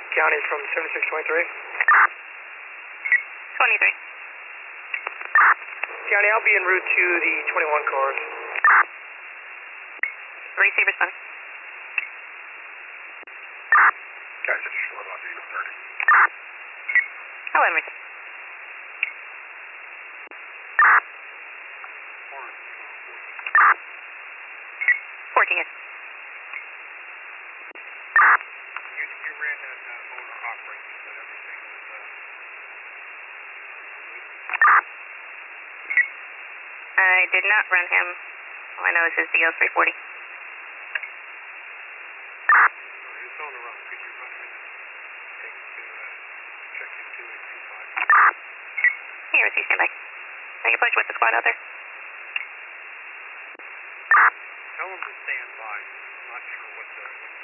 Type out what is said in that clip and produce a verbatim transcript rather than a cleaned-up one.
County from seventy-six twenty-three. twenty-three. County, I'll be en route to the twenty-one cars. Receive response. Guys, it's short on Eagle thirty. Oh, Emerson. fourteen, yes. You, you ran that uh, motor operate, you said everything was, uh... I did not run him. All I know is his D L three forty. It's on the run. Could you run him and take him to, uh, check in two eight two five? Here, receive standby. Make a push with the squad out there. Tell him to stand by. I'm not sure what the, what